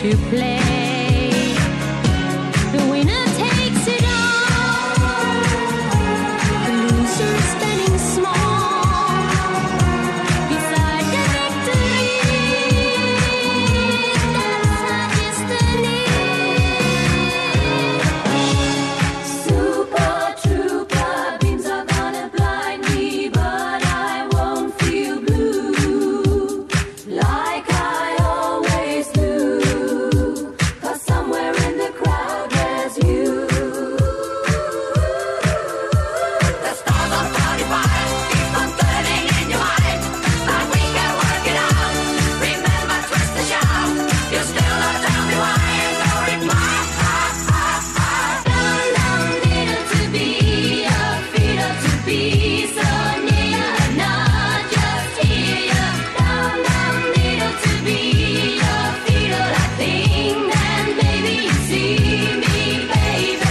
to play. The winner takes it all, the loser spending small beside the victory. That's our destiny. Super trooper beams are gonna blind me, but I won't feel blue like I always do, 'cause somewhere in the crowd there's you. The stars are 45, keep on turning in your mind, but we can work it out. Remember, twist the shout, you still don't tell me why. No reply. Down, down, little to be, a feeder to be so near, not just here. Down, down, little to be, a feeder like thing, and baby you see me, baby.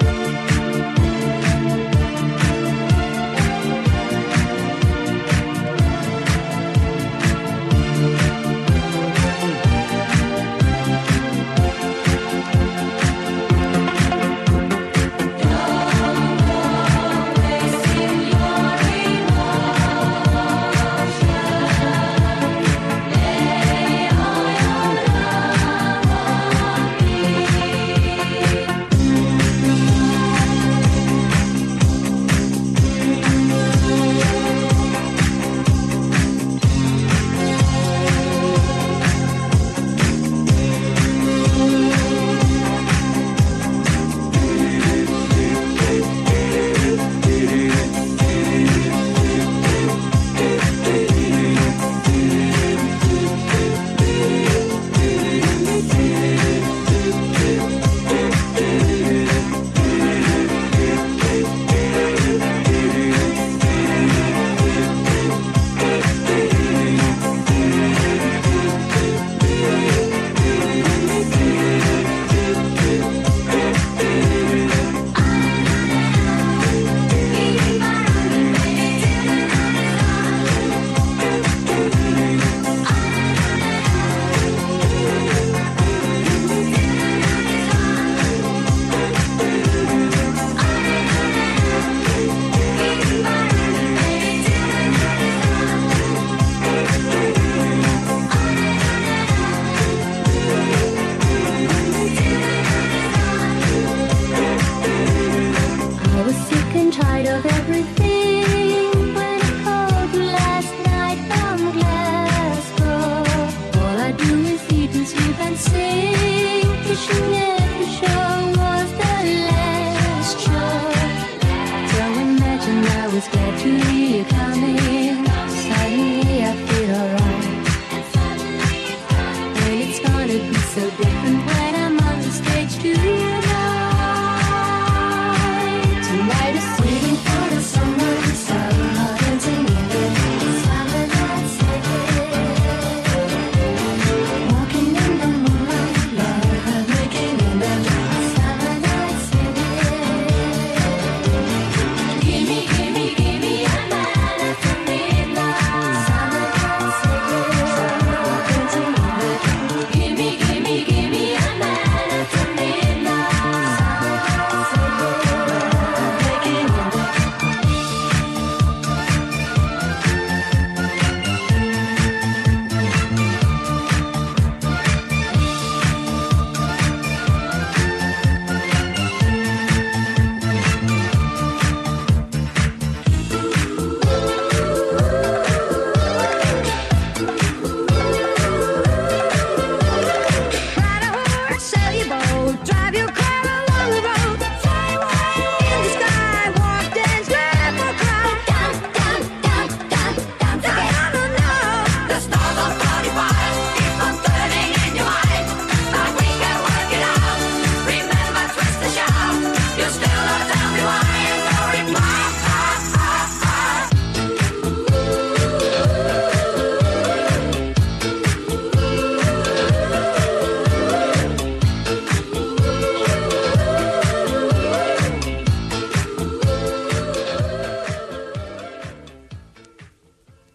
I was sick and tired of everything when I called you last night from Glasgow. All I do is eat and sleep and sing, wishing every show was the last show. So imagine I was glad to hear you coming. Suddenly I feel alright, and it's gonna be so different